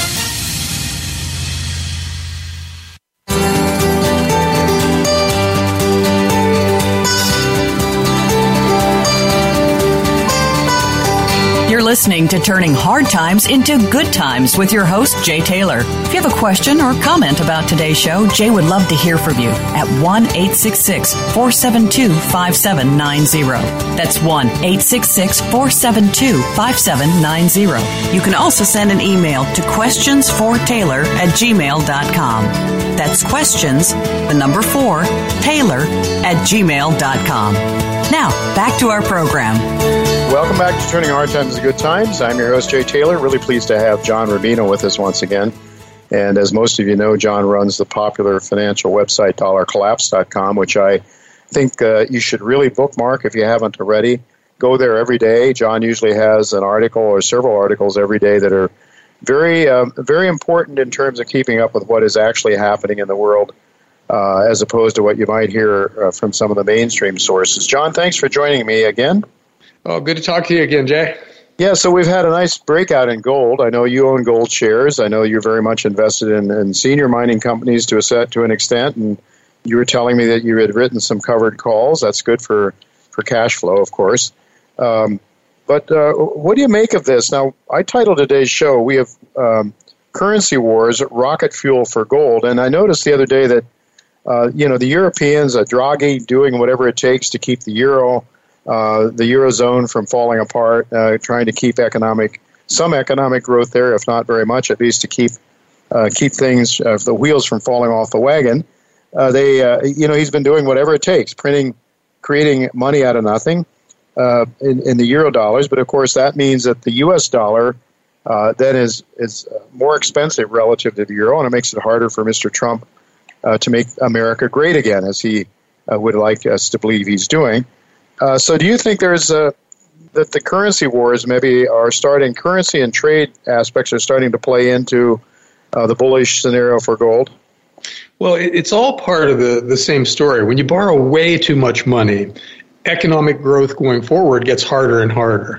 You're listening to Turning Hard Times into Good Times with your host, Jay Taylor. If you have a question or comment about today's show, Jay would love to hear from you at one eight six six, four seven two, five seven nine zero. That's one eight six six, four seven two, five seven nine zero. You can also send an email to questions for taylor at gmail dot com. That's questions, the number four, Taylor at gmail dot com. Now, back to our program. Welcome back to Turning Hard Times to Good Times. I'm your host, Jay Taylor. Really pleased to have John Rubino with us once again. And as most of you know, John runs the popular financial website dollar collapse dot com, which I think uh, you should really bookmark if you haven't already. Go there every day. John usually has an article or several articles every day that are very, uh, very important in terms of keeping up with what is actually happening in the world, uh, as opposed to what you might hear uh, from some of the mainstream sources. John, thanks for joining me again. Oh, good to talk to you again, Jay. Yeah, so we've had a nice breakout in gold. I know you own gold shares. I know you're very much invested in, in senior mining companies to a set to an extent, and you were telling me that you had written some covered calls. That's good for, for cash flow, of course. Um, but uh, what do you make of this? Now, I titled today's show, we have um, Currency Wars, Rocket Fuel for Gold, and I noticed the other day that, uh, you know, the Europeans, uh, Draghi, doing whatever it takes to keep the euro Uh, the Eurozone from falling apart, uh, trying to keep economic, some economic growth there, if not very much, at least to keep uh, keep things, uh, the wheels from falling off the wagon. Uh, they, uh, you know, he's been doing whatever it takes, printing, creating money out of nothing uh, in, in the euro dollars. But of course, that means that the U S dollar uh, then is is more expensive relative to the euro, and it makes it harder for Mister Trump uh, to make America great again, as he uh, would like us to believe he's doing. Uh, so do you think there's a, that the currency wars maybe are starting, currency and trade aspects are starting to play into uh, the bullish scenario for gold? Well, it's all part of the, the same story. When you borrow way too much money, economic growth going forward gets harder and harder.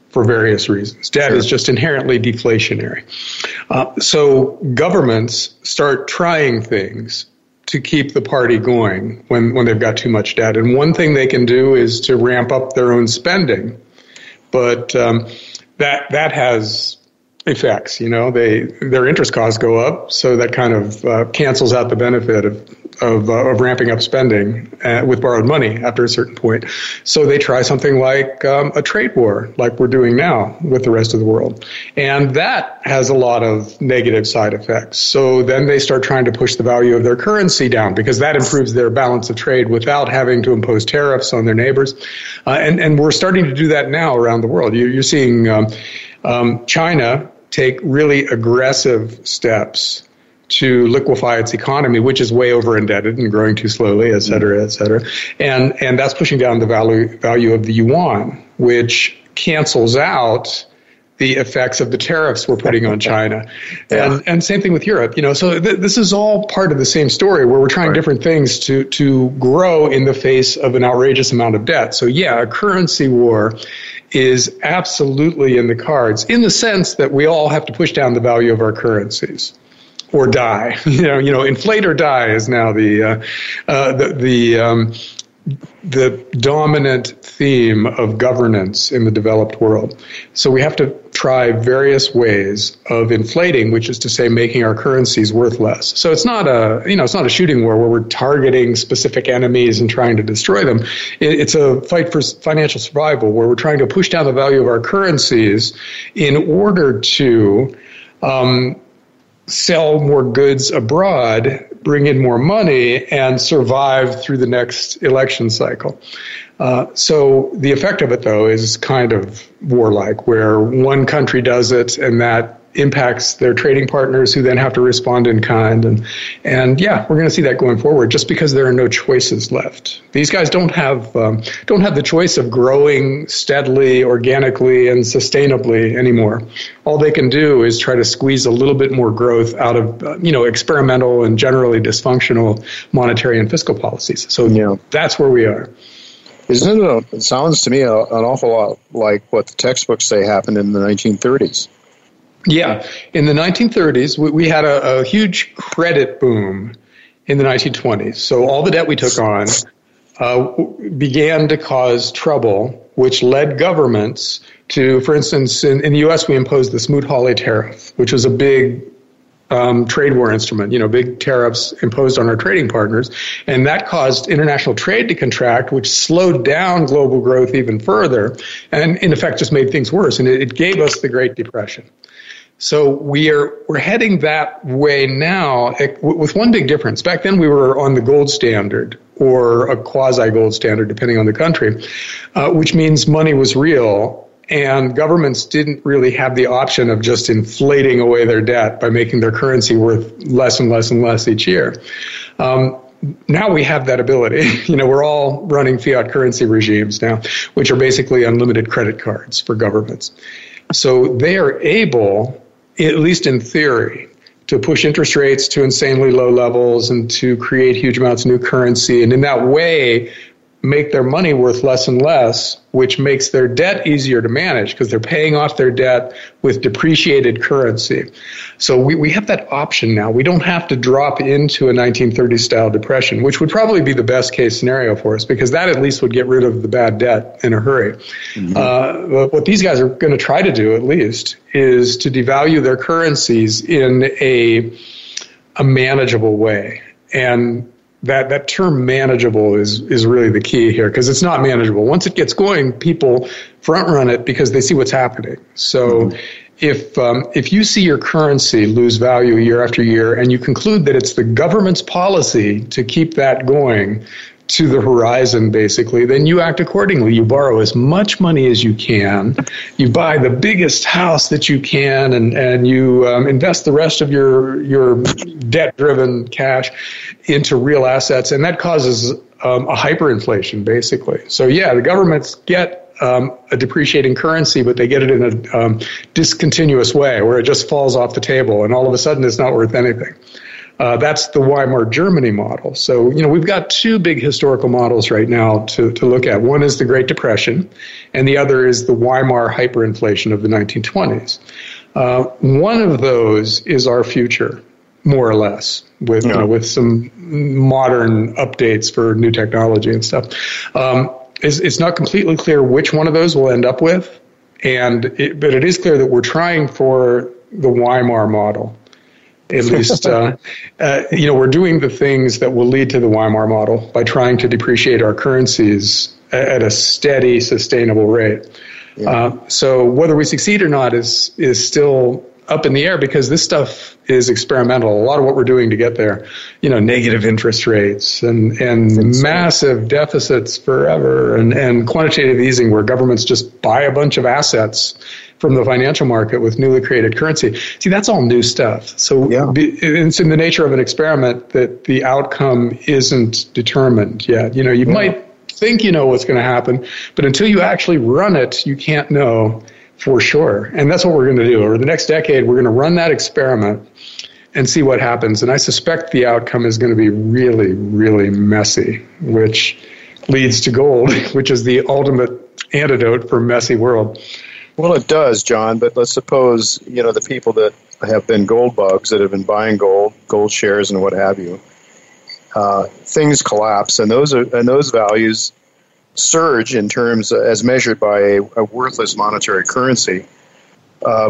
for various reasons. Debt sure. is just inherently deflationary. Uh, so governments start trying things to keep the party going when, when they've got too much debt. And one thing they can do is to ramp up their own spending. But um, that that has effects, you know, they their interest costs go up, so that kind of uh, cancels out the benefit of of, uh, of ramping up spending uh, with borrowed money after a certain point. So they try something like um, a trade war, like we're doing now with the rest of the world, and that has a lot of negative side effects. So then they start trying to push the value of their currency down because that improves their balance of trade without having to impose tariffs on their neighbors, uh, and and we're starting to do that now around the world. You, you're seeing um, um, China take really aggressive steps to liquefy its economy, which is way over indebted and growing too slowly, et cetera, et cetera. And, and that's pushing down the value, value of the yuan, which cancels out the effects of the tariffs we're putting on China. yeah. And, and same thing with Europe, you know, so th- this is all part of the same story where we're trying right. different things to, to grow in the face of an outrageous amount of debt. So yeah, a currency war is absolutely in the cards in the sense that we all have to push down the value of our currencies or die. You know, you know, inflate or die is now the uh, uh, the the, um, the dominant theme of governance in the developed world. So we have to try various ways of inflating, which is to say making our currencies worth less. So it's not a, you know, it's not a shooting war where we're targeting specific enemies and trying to destroy them. It's a fight for financial survival where we're trying to push down the value of our currencies in order to um, sell more goods abroad, bring in more money, and survive through the next election cycle. Uh, so the effect of it, though, is kind of warlike, where one country does it and that impacts their trading partners who then have to respond in kind. And, and yeah, we're going to see that going forward just because there are no choices left. These guys don't have um, don't have the choice of growing steadily, organically, and sustainably anymore. All they can do is try to squeeze a little bit more growth out of, uh, you know, experimental and generally dysfunctional monetary and fiscal policies. So yeah. that's where we are. Isn't it? A, it sounds to me a, an awful lot like what the textbooks say happened in the nineteen thirties. Yeah. In the nineteen thirties, we, we had a, a huge credit boom in the nineteen twenties. So all the debt we took on uh, began to cause trouble, which led governments to, for instance, in, in the U S, we imposed the Smoot-Hawley tariff, which was a big Um, trade war instrument, you know, big tariffs imposed on our trading partners. And that caused international trade to contract, which slowed down global growth even further and, in effect, just made things worse. And it, it gave us the Great Depression. So we are, we're heading that way now with one big difference. Back then we were on the gold standard or a quasi-gold standard, depending on the country, uh, which means money was real. And governments didn't really have the option of just inflating away their debt by making their currency worth less and less and less each year. Um, now we have that ability. You know, we're all running fiat currency regimes now, which are basically unlimited credit cards for governments. So they are able, at least in theory, to push interest rates to insanely low levels and to create huge amounts of new currency. And in that way, make their money worth less and less, which makes their debt easier to manage because they're paying off their debt with depreciated currency. So we, we have that option now. We don't have to drop into a nineteen thirties style depression, which would probably be the best case scenario for us because that at least would get rid of the bad debt in a hurry. Mm-hmm. Uh, but what these guys are going to try to do at least is to devalue their currencies in a, a manageable way. And That that term manageable is is really the key here because it's not manageable. Once it gets going, people front run it because they see what's happening. So mm-hmm. if um, if you see your currency lose value year after year and you conclude that it's the government's policy to keep that going to the horizon, basically, then you act accordingly. You borrow as much money as you can. You buy the biggest house that you can, and, and you um, invest the rest of your your debt-driven cash into real assets, and that causes um, a hyperinflation, basically. So, yeah, the governments get um, a depreciating currency, but they get it in a um, discontinuous way, where it just falls off the table, and all of a sudden it's not worth anything. Uh, that's the Weimar Germany model. So, you know, we've got two big historical models right now to, to look at. One is the Great Depression, and the other is the Weimar hyperinflation of the nineteen twenties. Uh, one of those is our future, more or less, with yeah. you know, with some modern updates for new technology and stuff. Um, it's, it's not completely clear which one of those we'll end up with, and it, but it is clear that we're trying for the Weimar model. At least, uh, uh, you know, we're doing the things that will lead to the Weimar model by trying to depreciate our currencies at a steady, sustainable rate. Yeah. Uh, so whether we succeed or not is is still up in the air because this stuff is experimental. A lot of what we're doing to get there, you know, negative interest rates and, and massive deficits forever and, and quantitative easing where governments just buy a bunch of assets from the financial market with newly created currency. See, that's all new stuff. So yeah. it's in the nature of an experiment that the outcome isn't determined yet. You know, you yeah. might think you know what's going to happen, but until you actually run it, you can't know for sure. And that's what we're going to do. Over the next decade, we're going to run that experiment and see what happens. And I suspect the outcome is going to be really, really messy, which leads to gold, which is the ultimate antidote for a messy world. Well, it does, John, but let's suppose, you know, the people that have been gold bugs, that have been buying gold, gold shares and what have you, uh, things collapse, and those are, and those values surge in terms uh, as measured by a, a worthless monetary currency. Uh,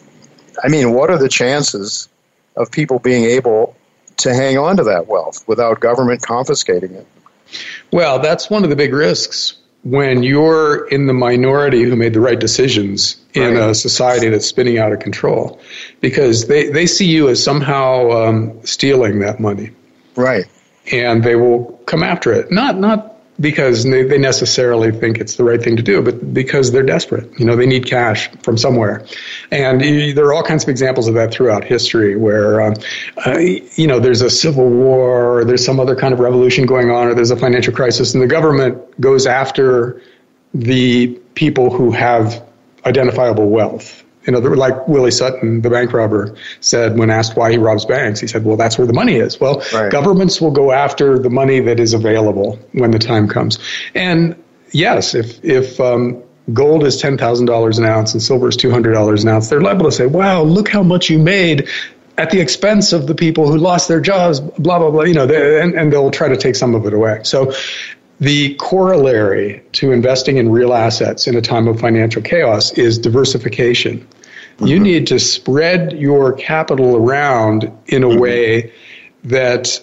I mean, what are the chances of people being able to hang on to that wealth without government confiscating it? Well, that's one of the big risks when you're in the minority who made the right decisions in right. a society that's spinning out of control, because they, they see you as somehow um, stealing that money. Right. And they will come after it. Not not because they, they necessarily think it's the right thing to do, but because they're desperate. You know, they need cash from somewhere. And you, there are all kinds of examples of that throughout history where, um, uh, you know, there's a civil war, or there's some other kind of revolution going on, or there's a financial crisis, and the government goes after the people who have identifiable wealth. You know, like Willie Sutton, the bank robber, said when asked why he robs banks, he said, well, that's where the money is. Well, right. governments will go after the money that is available when the time comes. And yes, if if um, gold is ten thousand dollars an ounce and silver is two hundred dollars an ounce, they're liable to say, wow, look how much you made at the expense of the people who lost their jobs, blah, blah, blah. You know, and, and they'll try to take some of it away. So the corollary to investing in real assets in a time of financial chaos is diversification. Mm-hmm. You need to spread your capital around in a mm-hmm. way that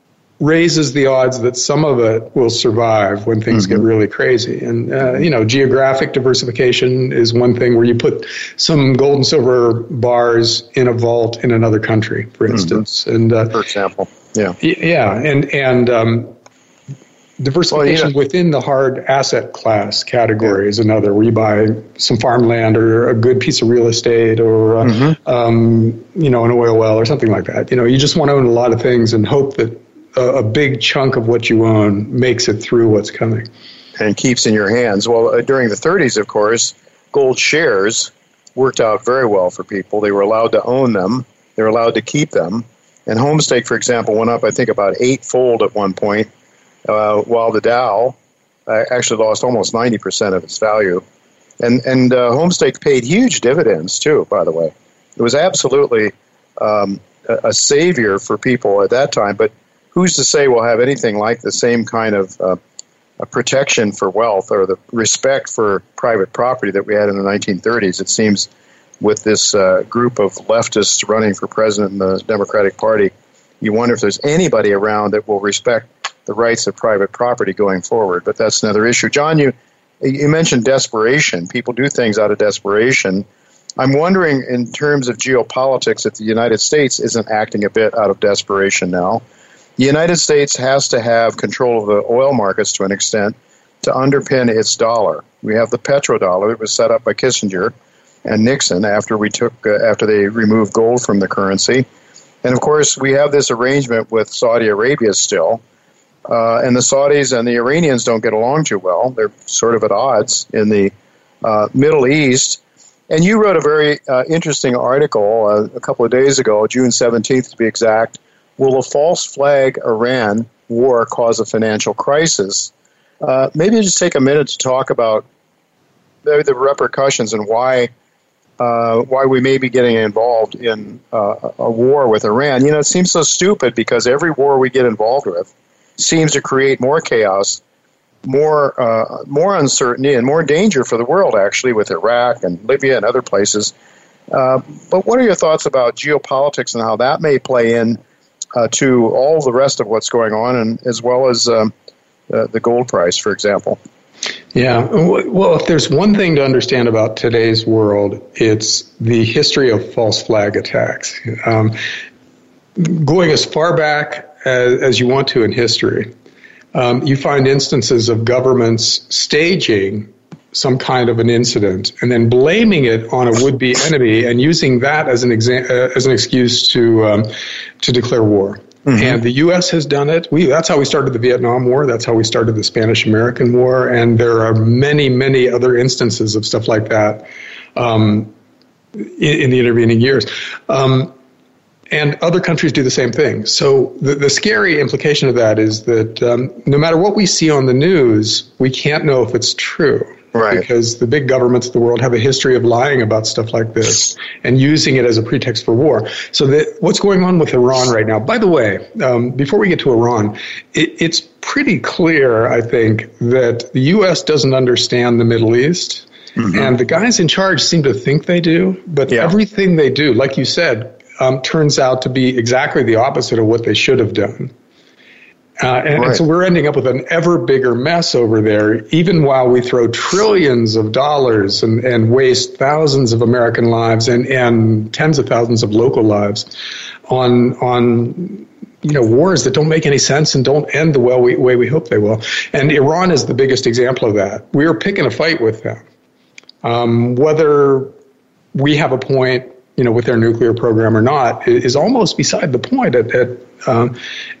raises the odds that some of it will survive when things mm-hmm. get really crazy. And, uh, you know, geographic diversification is one thing where you put some gold and silver bars in a vault in another country, for instance. Mm-hmm. And uh, For example, yeah. Yeah, and, and um, diversification well, yeah. within the hard asset class category is another, where you buy some farmland or a good piece of real estate or, uh, mm-hmm. um, you know, an oil well or something like that. You know, you just want to own a lot of things and hope that a, a big chunk of what you own makes it through what's coming. And keeps in your hands. Well, uh, during the thirties, of course, gold shares worked out very well for people. They were allowed to own them. They were allowed to keep them. And Homestake, for example, went up, I think, about eightfold at one point. Uh, while the Dow uh, actually lost almost ninety percent of its value. And and uh, Homestake paid huge dividends, too, by the way. It was absolutely um, a, a savior for people at that time. But who's to say we'll have anything like the same kind of uh, a protection for wealth or the respect for private property that we had in the nineteen thirties? It seems with this uh, group of leftists running for president in the Democratic Party, you wonder if there's anybody around that will respect the rights of private property going forward. But that's another issue. John, you you mentioned desperation. People do things out of desperation. I'm wondering, in terms of geopolitics, if the United States isn't acting a bit out of desperation now. The United States has to have control of the oil markets to an extent to underpin its dollar. We have the petrodollar that was set up by Kissinger and Nixon after we took uh, after they removed gold from the currency. And, of course, we have this arrangement with Saudi Arabia still. Uh, and the Saudis and the Iranians don't get along too well. They're sort of at odds in the uh, Middle East. And you wrote a very uh, interesting article uh, a couple of days ago, June seventeenth to be exact, will a false flag Iran war cause a financial crisis? Uh, maybe just take a minute to talk about the, the repercussions and why uh, why we may be getting involved in uh, a war with Iran. You know, it seems so stupid because every war we get involved with seems to create more chaos, more uh, more uncertainty, and more danger for the world, actually, with Iraq and Libya and other places. Uh, but what are your thoughts about geopolitics and how that may play in uh, to all the rest of what's going on, and as well as um, uh, the gold price, for example? Yeah. Well, if there's one thing to understand about today's world, it's the history of false flag attacks. Um, going as far back as, as you want to in history, um, you find instances of governments staging some kind of an incident and then blaming it on a would-be enemy and using that as an exa- uh, as an excuse to um, to declare war. Mm-hmm. And the U S has done it. We that's how we started the Vietnam War. That's how we started the Spanish-American War. And there are many, many other instances of stuff like that um, in, in the intervening years. Um, and other countries do the same thing. So the, the scary implication of that is that um, no matter what we see on the news, we can't know if it's true. Right. Because the big governments of the world have a history of lying about stuff like this and using it as a pretext for war. So that what's going on with Iran right now, by the way, um, before we get to Iran, it, it's pretty clear, I think, that the U S doesn't understand the Middle East. Mm-hmm. And the guys in charge seem to think they do. But yeah. everything they do, like you said, um, turns out to be exactly the opposite of what they should have done. Uh, and, right. and so we're ending up with an ever bigger mess over there, even while we throw trillions of dollars and, and waste thousands of American lives and, and tens of thousands of local lives on on you know wars that don't make any sense and don't end the well we, way we hope they will. And Iran is the biggest example of that. We are picking a fight with them. Um, whether we have a point, you know, with their nuclear program or not is almost beside the point at, at um,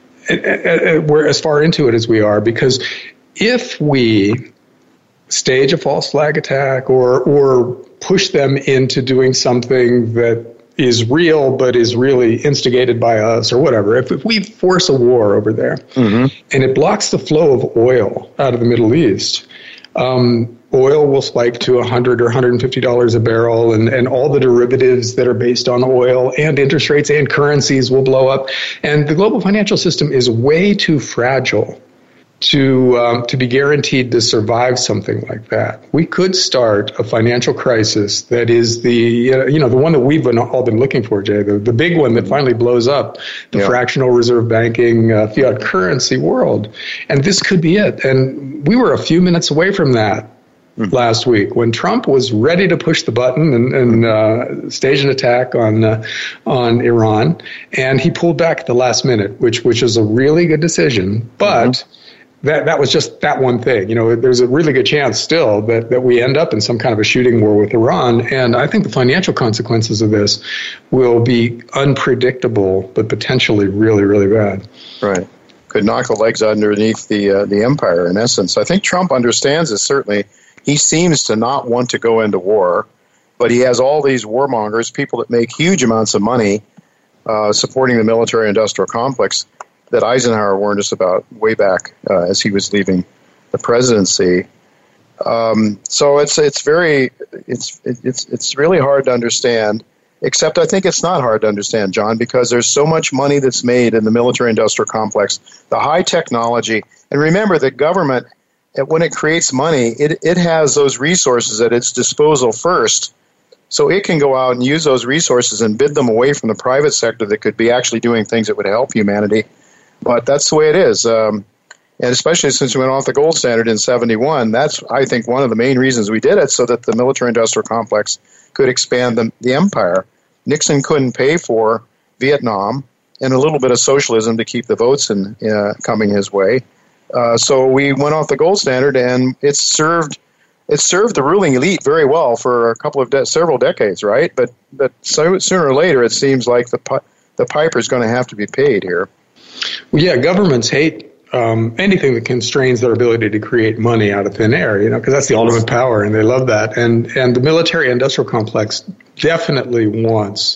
we're as far into it as we are, because if we stage a false flag attack or or push them into doing something that is real but is really instigated by us or whatever, if, if we force a war over there mm-hmm. and it blocks the flow of oil out of the Middle East, um, oil will spike to one hundred dollars or one hundred fifty dollars a barrel, and, and all the derivatives that are based on oil and interest rates and currencies will blow up. And the global financial system is way too fragile to um, to be guaranteed to survive something like that. We could start a financial crisis that is the, uh, you know, the one that we've been, all been looking for, Jay, the, the big one that finally blows up, the yeah. fractional reserve banking, uh, fiat currency world. And this could be it. And we were a few minutes away from that last week when Trump was ready to push the button and, and uh, stage an attack on uh, on Iran, and he pulled back at the last minute, which which is a really good decision. But mm-hmm. that that was just that one thing. You know, there's a really good chance still that, that we end up in some kind of a shooting war with Iran, and I think the financial consequences of this will be unpredictable, but potentially really, really bad. Right. Could knock the legs underneath the uh, the empire, in essence. I think Trump understands this, certainly. He seems to not want to go into war, but he has all these warmongers, people that make huge amounts of money uh, supporting the military-industrial complex that Eisenhower warned us about way back uh, as he was leaving the presidency. Um, so it's it's very it's it's it's really hard to understand. Except I think it's not hard to understand, John, because there's so much money that's made in the military-industrial complex, the high technology, and remember the government. When it creates money, it, it has those resources at its disposal first. So it can go out and use those resources and bid them away from the private sector that could be actually doing things that would help humanity. But that's the way it is. Um, and especially since we went off the gold standard in seventy-one, that's, I think, one of the main reasons we did it, so that the military-industrial complex could expand the, the empire. Nixon couldn't pay for Vietnam and a little bit of socialism to keep the votes in, uh, coming his way. Uh, so we went off the gold standard, and it's served it served the ruling elite very well for a couple of de- several decades, right? But but so, sooner or later, it seems like the pi- the piper is going to have to be paid here. Well, yeah, governments hate um, anything that constrains their ability to create money out of thin air, you know, because that's the ultimate power, and they love that. And and the military-industrial complex definitely wants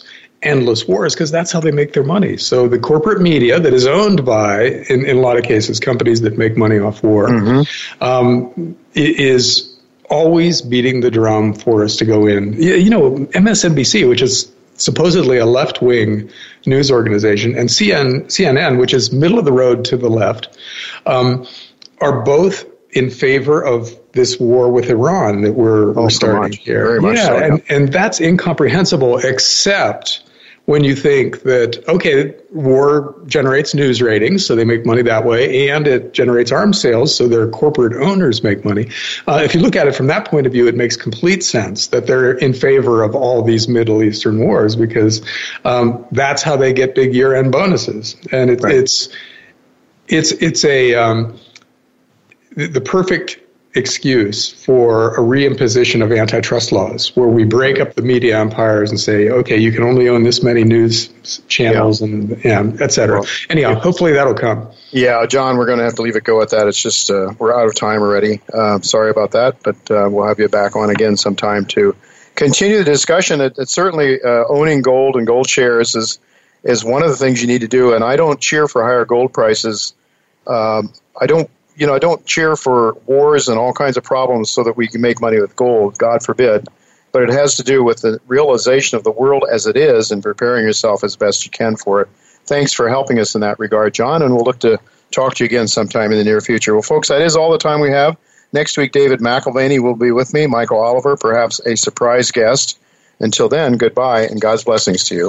endless wars because that's how they make their money. So the corporate media that is owned by, in, in a lot of cases, companies that make money off war, mm-hmm. um, is always beating the drum for us to go in. You know, M S N B C, which is supposedly a left-wing news organization, and C N N, which is middle of the road to the left, um, are both in favor of this war with Iran that we're, oh, we're starting much. here. Very much yeah, so, and, and that's incomprehensible, except when you think that, okay, war generates news ratings, so they make money that way, and it generates arms sales, so their corporate owners make money. Uh, if you look at it from that point of view, it makes complete sense that they're in favor of all these Middle Eastern wars because um, that's how they get big year-end bonuses. And it, right. it's it's it's a um, the perfect excuse for a reimposition of antitrust laws where we break up the media empires and say, okay, you can only own this many news channels yeah. and yeah, et cetera. Well, Anyhow, yeah. hopefully that'll come. Yeah, John, we're going to have to leave it go at that. It's just uh, we're out of time already. Uh, sorry about that, but uh, we'll have you back on again sometime to continue the discussion. It, it's certainly uh, owning gold and gold shares is, is one of the things you need to do, and I don't cheer for higher gold prices. Um, I don't You know, I don't cheer for wars and all kinds of problems so that we can make money with gold, God forbid. But it has to do with the realization of the world as it is and preparing yourself as best you can for it. Thanks for helping us in that regard, John, and we'll look to talk to you again sometime in the near future. Well, folks, that is all the time we have. Next week, David McElvaney will be with me, Michael Oliver, perhaps a surprise guest. Until then, goodbye, and God's blessings to you.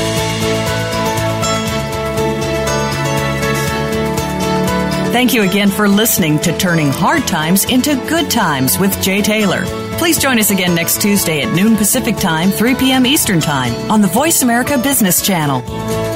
Thank you again for listening to Turning Hard Times into Good Times with Jay Taylor. Please join us again next Tuesday at noon Pacific Time, three p.m. Eastern Time on the Voice America Business Channel.